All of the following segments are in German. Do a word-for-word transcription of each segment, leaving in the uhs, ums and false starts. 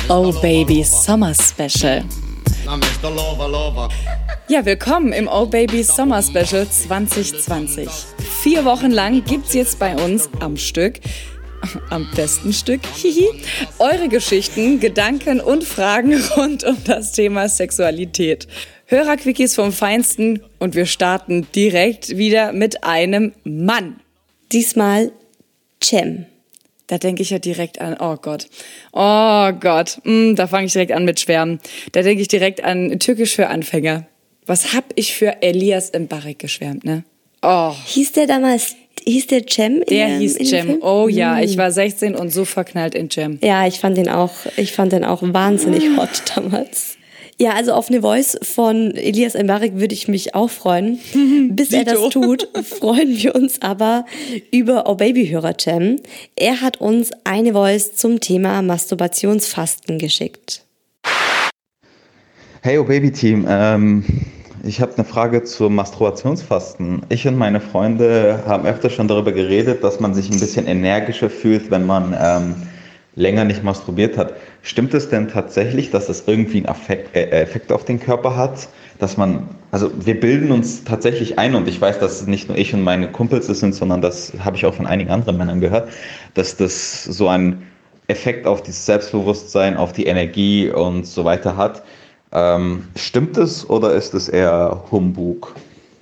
Oh Baby Summer Special. Ja, willkommen im Oh Baby Summer Special zwanzig zwanzig. Vier Wochen lang gibt's jetzt bei uns am Stück, am besten Stück, hihi, eure Geschichten, Gedanken und Fragen rund um das Thema Sexualität. Hörerquickies vom Feinsten und wir starten direkt wieder mit einem Mann. Diesmal Cem. Da denke ich ja direkt an, oh Gott, oh Gott, mm, da fange ich direkt an mit Schwärmen. Da denke ich direkt an Türkisch für Anfänger. Was hab ich für Elias Mbarek geschwärmt, ne? Oh. Hieß der damals, hieß der Cem? Der in, hieß in Cem, oh ja, ich war sechzehn und so verknallt in Cem. Ja, ich fand den auch, ich fand den auch wahnsinnig hot damals. Ja, also auf eine Voice von Elias Mbarek würde ich mich auch freuen. Bis er das tut, freuen wir uns aber über Oh Baby-Hörer Cem. Er hat uns eine Voice zum Thema Masturbationsfasten geschickt. Hey Oh Baby-Team, ähm, ich habe eine Frage zum Masturbationsfasten. Ich und meine Freunde haben öfter schon darüber geredet, dass man sich ein bisschen energischer fühlt, wenn man ähm, länger nicht masturbiert hat. Stimmt es denn tatsächlich, dass es irgendwie einen Effekt, äh, Effekt auf den Körper hat? Dass man, also wir bilden uns tatsächlich ein, und ich weiß, dass es nicht nur ich und meine Kumpels das sind, sondern das habe ich auch von einigen anderen Männern gehört, dass das so einen Effekt auf das Selbstbewusstsein, auf die Energie und so weiter hat. Ähm, stimmt es oder ist es eher Humbug?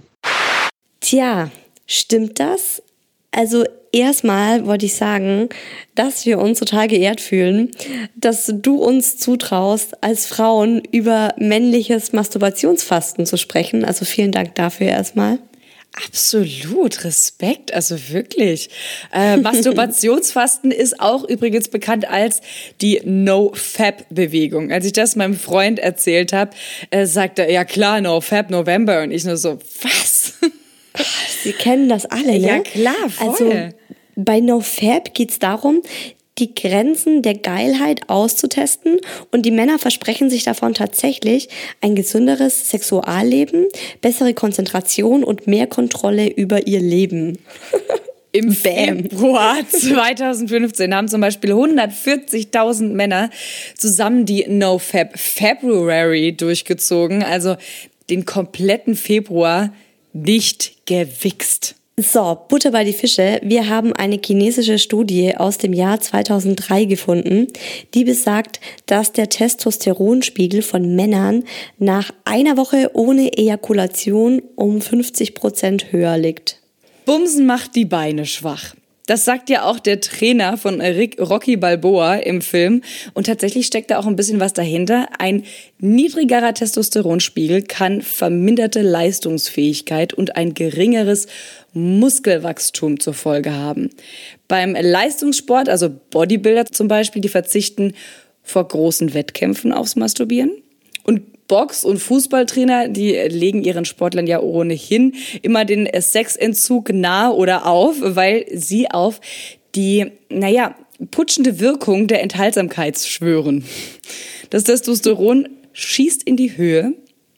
Tja, stimmt das? Also erstmal wollte ich sagen, dass wir uns total geehrt fühlen, dass du uns zutraust, als Frauen über männliches Masturbationsfasten zu sprechen. Also vielen Dank dafür erstmal. Absolut, Respekt, also wirklich. Äh, Masturbationsfasten ist auch übrigens bekannt als die No-Fap-Bewegung. Als ich das meinem Freund erzählt habe, äh, sagt er, ja klar, No-Fap, November. Und ich nur so, was? Sie kennen das alle, ne? Ja klar, voll. Also bei NoFap geht es darum, die Grenzen der Geilheit auszutesten, und die Männer versprechen sich davon tatsächlich ein gesünderes Sexualleben, bessere Konzentration und mehr Kontrolle über ihr Leben. Im Februar zwanzig fünfzehn haben zum Beispiel hundertvierzigtausend Männer zusammen die NoFap February durchgezogen, also den kompletten Februar nicht gewichst. So, Butter bei die Fische. Wir haben eine chinesische Studie aus dem Jahr zweitausenddrei gefunden, die besagt, dass der Testosteronspiegel von Männern nach einer Woche ohne Ejakulation um fünfzig Prozent höher liegt. Bumsen macht die Beine schwach. Das sagt ja auch der Trainer von Rick, Rocky Balboa im Film. Und tatsächlich steckt da auch ein bisschen was dahinter. Ein niedrigerer Testosteronspiegel kann verminderte Leistungsfähigkeit und ein geringeres Muskelwachstum zur Folge haben. Beim Leistungssport, also Bodybuilder zum Beispiel, die verzichten vor großen Wettkämpfen aufs Masturbieren. Und Box- und Fußballtrainer, die legen ihren Sportlern ja ohnehin immer den Sexentzug nahe oder auf, weil sie auf die, naja, putschende Wirkung der Enthaltsamkeit schwören. Das Testosteron schießt in die Höhe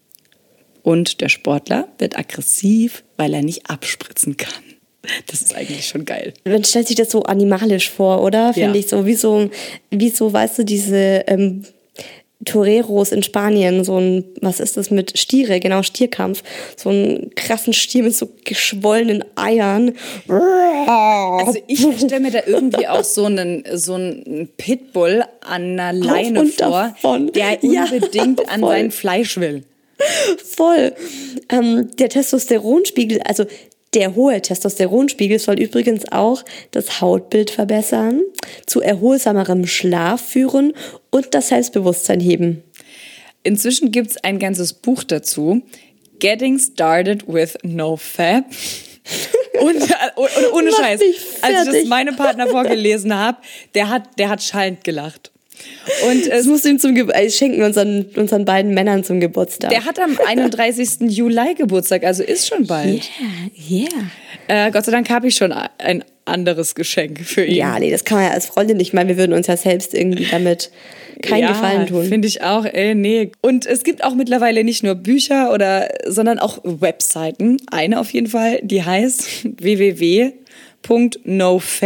und der Sportler wird aggressiv, weil er nicht abspritzen kann. Das ist eigentlich schon geil. Man stellt sich das so animalisch vor, oder? Finde ja. ich so, wie so, wie so, weißt du, diese ähm, Toreros in Spanien, so ein, was ist das mit Stiere, genau, Stierkampf, so einen krassen Stier mit so geschwollenen Eiern. Also ich stelle mir da irgendwie auch so einen, so einen Pitbull an einer Leine vor, davon. Der unbedingt ja, an sein Fleisch will. Voll. Ähm, der Testosteronspiegel, also der hohe Testosteronspiegel soll übrigens auch das Hautbild verbessern, zu erholsamerem Schlaf führen und das Selbstbewusstsein heben. Inzwischen gibt es ein ganzes Buch dazu, Getting Started with NoFap. Und, und, und ohne Scheiß, als ich das meinem Partner vorgelesen habe, der hat, der hat schallend gelacht. Und es muss ihm zum Ge- äh, schenken unseren, unseren beiden Männern zum Geburtstag. Der hat am einunddreißigsten Juli Geburtstag, also ist schon bald. Yeah, yeah. Äh, Gott sei Dank habe ich schon ein anderes Geschenk für ihn. Ja, nee, das kann man ja als Freundin nicht. Ich meine, wir würden uns ja selbst irgendwie damit keinen ja, Gefallen tun. Finde ich auch, ey, nee. Und es gibt auch mittlerweile nicht nur Bücher oder, sondern auch Webseiten. Eine auf jeden Fall, die heißt w w w punkt nofap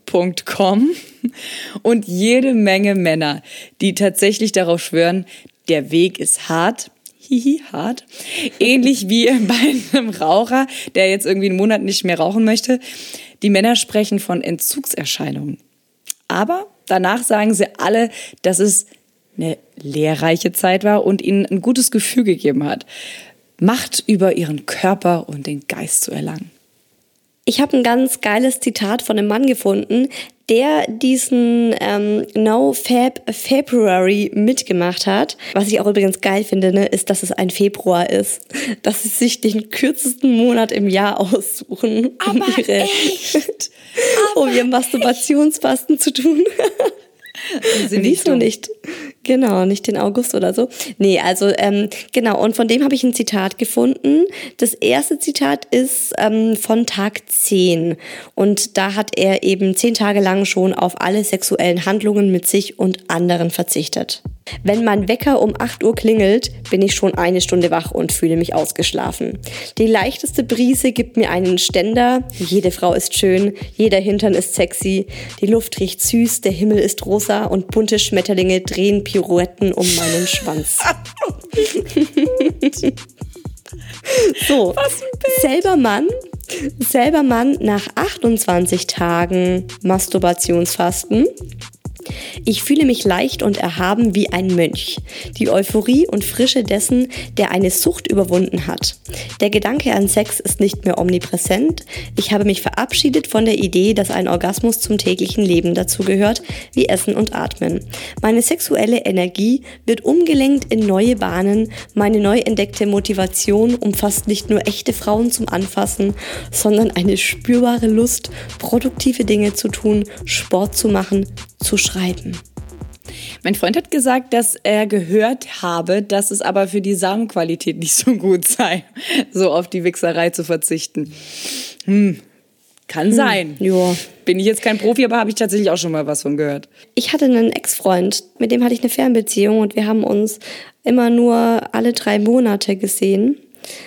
Punkt com und jede Menge Männer, die tatsächlich darauf schwören, der Weg ist hart. Hihi, hart. Ähnlich wie bei einem Raucher, der jetzt irgendwie einen Monat nicht mehr rauchen möchte. Die Männer sprechen von Entzugserscheinungen. Aber danach sagen sie alle, dass es eine lehrreiche Zeit war und ihnen ein gutes Gefühl gegeben hat, Macht über ihren Körper und den Geist zu erlangen. Ich habe ein ganz geiles Zitat von einem Mann gefunden, der diesen ähm, No Fab February mitgemacht hat. Was ich auch übrigens geil finde, ne, ist, dass es ein Februar ist. Dass sie sich den kürzesten Monat im Jahr aussuchen, um, Aber ihre, echt? um ihr Masturbationsfasten zu tun. Wieso nicht? Genau, nicht den August oder so. Nee, also ähm, genau, und von dem habe ich ein Zitat gefunden. Das erste Zitat ist ähm, von Tag zehn. Und da hat er eben zehn Tage lang schon auf alle sexuellen Handlungen mit sich und anderen verzichtet. Wenn mein Wecker um acht Uhr klingelt, bin ich schon eine Stunde wach und fühle mich ausgeschlafen. Die leichteste Brise gibt mir einen Ständer. Jede Frau ist schön, jeder Hintern ist sexy. Die Luft riecht süß, der Himmel ist rosa und bunte Schmetterlinge drehen Pirouetten um meinen Schwanz. So, selber Mann, selber Mann nach achtundzwanzig Tagen Masturbationsfasten. Ich fühle mich leicht und erhaben wie ein Mönch. Die Euphorie und Frische dessen, der eine Sucht überwunden hat. Der Gedanke an Sex ist nicht mehr omnipräsent. Ich habe mich verabschiedet von der Idee, dass ein Orgasmus zum täglichen Leben dazugehört, wie Essen und Atmen. Meine sexuelle Energie wird umgelenkt in neue Bahnen. Meine neu entdeckte Motivation umfasst nicht nur echte Frauen zum Anfassen, sondern eine spürbare Lust, produktive Dinge zu tun, Sport zu machen, zu schreiben. Mein Freund hat gesagt, dass er gehört habe, dass es aber für die Samenqualität nicht so gut sei, so auf die Wichserei zu verzichten. Hm, kann hm, sein. Ja. Bin ich jetzt kein Profi, aber habe ich tatsächlich auch schon mal was von gehört. Ich hatte einen Ex-Freund, mit dem hatte ich eine Fernbeziehung und wir haben uns immer nur alle drei Monate gesehen.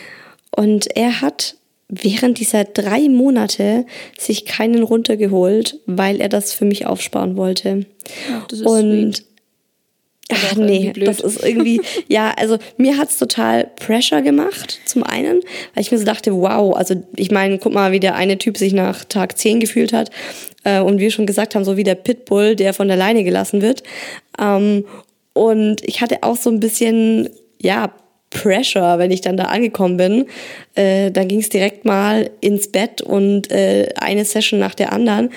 Und er hat während dieser drei Monate sich keinen runtergeholt, weil er das für mich aufsparen wollte. Ach, das ist und sweet. Ach nee, das ist irgendwie, ja, also mir hat's total Pressure gemacht, zum einen, weil ich mir so dachte, wow, also ich meine, guck mal, wie der eine Typ sich nach Tag zehn gefühlt hat äh, und wir schon gesagt haben, so wie der Pitbull, der von der Leine gelassen wird. Ähm, und ich hatte auch so ein bisschen, ja, Pressure, wenn ich dann da angekommen bin. Äh, dann ging es direkt mal ins Bett und äh, eine Session nach der anderen.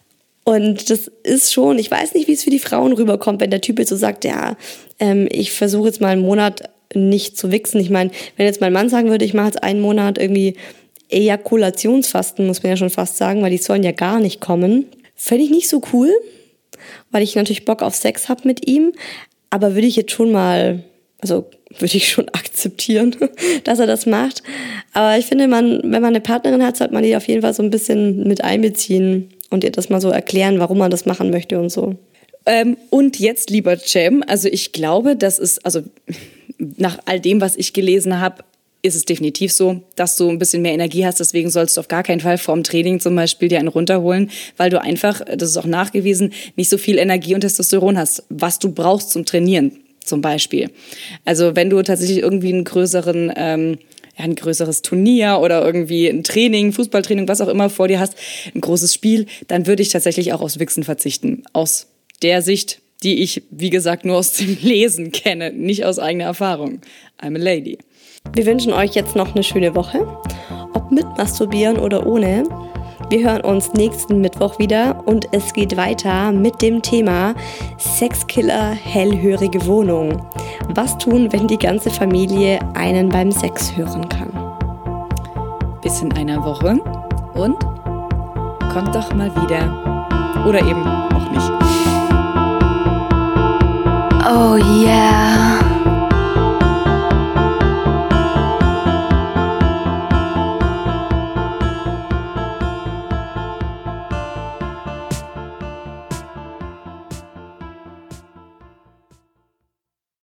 Und das ist schon, ich weiß nicht, wie es für die Frauen rüberkommt, wenn der Typ jetzt so sagt, ja, ähm, ich versuche jetzt mal einen Monat nicht zu wichsen. Ich meine, wenn jetzt mein Mann sagen würde, ich mache jetzt einen Monat irgendwie Ejakulationsfasten, muss man ja schon fast sagen, weil die sollen ja gar nicht kommen. Fände ich nicht so cool, weil ich natürlich Bock auf Sex habe mit ihm. Aber würde ich jetzt schon mal, also würde ich schon akzeptieren, dass er das macht. Aber ich finde, man, wenn man eine Partnerin hat, sollte man die auf jeden Fall so ein bisschen mit einbeziehen und ihr das mal so erklären, warum man das machen möchte und so. Ähm, und jetzt, lieber Cem, also ich glaube, das ist, also nach all dem, was ich gelesen habe, ist es definitiv so, dass du ein bisschen mehr Energie hast. Deswegen sollst du auf gar keinen Fall vorm Training zum Beispiel dir einen runterholen, weil du einfach, das ist auch nachgewiesen, nicht so viel Energie und Testosteron hast, was du brauchst zum Trainieren zum Beispiel. Also wenn du tatsächlich irgendwie einen größeren, ähm, ja, ein größeres Turnier oder irgendwie ein Training, Fußballtraining, was auch immer vor dir hast, ein großes Spiel, dann würde ich tatsächlich auch aufs Wichsen verzichten. Aus der Sicht, die ich, wie gesagt, nur aus dem Lesen kenne, nicht aus eigener Erfahrung. I'm a lady. Wir wünschen euch jetzt noch eine schöne Woche, ob mit Masturbieren oder ohne. Wir hören uns nächsten Mittwoch wieder und es geht weiter mit dem Thema Sexkiller, hellhörige Wohnung. Was tun, wenn die ganze Familie einen beim Sex hören kann? Bis in einer Woche und kommt doch mal wieder. Oder eben auch nicht. Oh yeah.